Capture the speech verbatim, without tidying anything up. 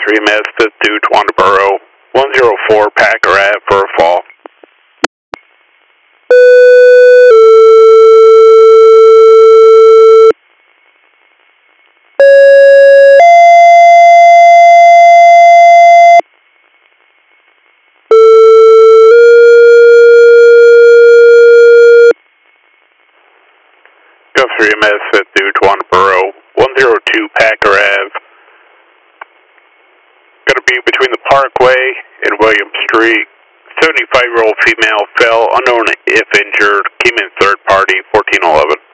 three M S fifth to Twandaboro, one zero four Packer Ave for a fall. Go three M S fifth to Twandaboro, one zero two Packer Ave. Going to be between the Parkway and William Street. seventy-five-year-old female fell, unknown if injured, came in third party, fourteen eleven.